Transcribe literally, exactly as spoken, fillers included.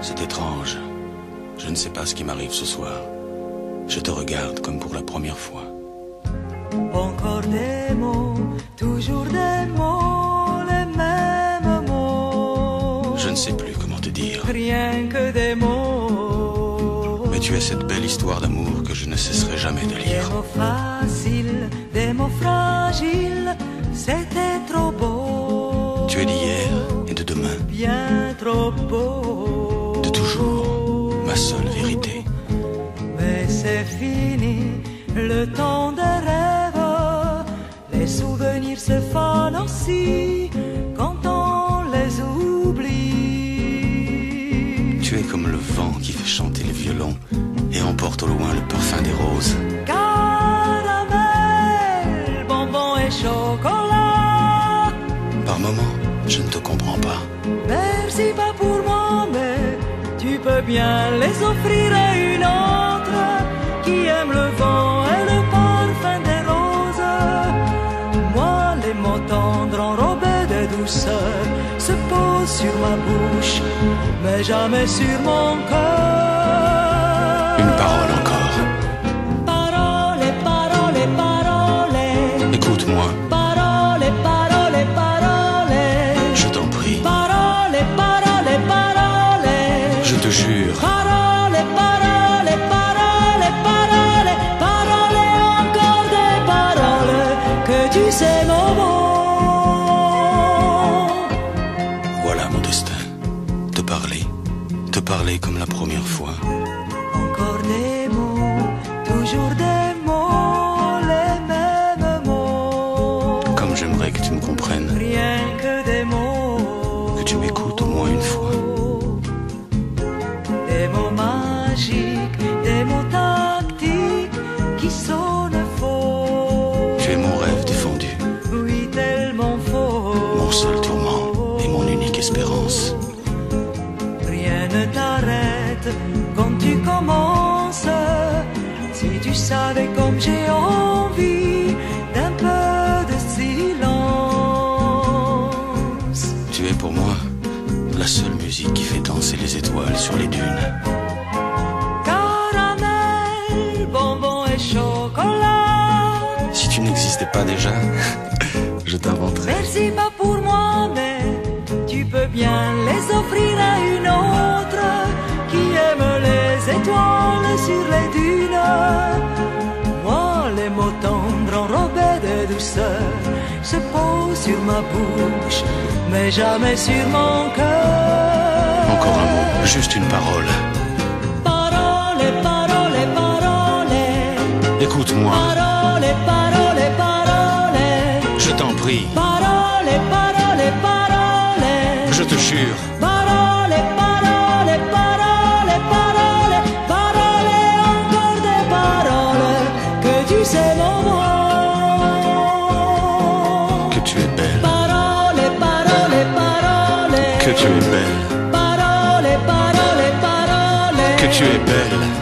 C'est étrange. Je ne sais pas ce qui m'arrive ce soir. Je te regarde comme pour la première fois. Encore des mots, toujours des mots, les mêmes mots. Je ne sais plus comment te dire. Rien que des mots. Mais tu es cette belle histoire d'amour que je ne cesserai jamais de Des lire. mots faciles, des mots fragiles, c'était trop beau. Tu es d'hier et de demain, Bien trop beau. de toujours, ma seule vérité. Mais c'est fini, le temps des rêves. Les souvenirs se fanent aussi quand on les oublie. Tu es comme le vent qui fait chanter les violons et emporte au loin le parfum des roses. Caramel, bonbon et chocolat. Par moments, je ne te comprends pas. Merci pas pour moi, mais tu peux bien les offrir à une autre qui aime le vent et le parfum des roses. Moi, les mots tendres enrobés de douceur se posent sur ma bouche, mais jamais sur mon cœur. Une parole encore. Parole, parole, parole. Écoute-moi, Parole, parole, parole. je t'en prie. Parole, parole, parole. Je te jure. Parole, parole, parole, parole. Parole, encore des paroles que tu sais nos mots. Voilà mon destin. Te parler. Te parler comme la première fois. Encore des mots, toujours des mots, les mêmes mots. Comme j'aimerais que tu me comprennes. Rien que des mots. Que tu m'écoutes au moins une fois. Des mots magiques, des mots tactiques qui sonnent faux. Tu es mon rêve défendu. Oui, tellement faux. Mon seul tourment et mon unique espérance. Rien ne t'arrête quand tu commences. Si tu savais comme j'ai envie d'un peu de silence. Tu es pour moi la seule musique qui fait danser les étoiles sur les dunes. Caramel, bonbon et chocolat. Si tu n'existais pas déjà, je t'inventerais. Merci pas pour moi, mais tu peux bien les offrir à une autre qui aime les étoiles sur les dunes. Moi, les mots tendres enrobés de douceur se posent sur ma bouche, mais jamais sur mon cœur. Encore un mot, juste une parole. Parole, parole, parole. Écoute-moi, Parole, parole, parole. je t'en prie, Parole, parole, parole. je te jure. Parole, parole, parole, parole. Parole, encore des paroles que tu sais mon mot. Que tu es belle, Parole, parole, parole. que tu es belle, Parole, parole, parole. que tu es belle.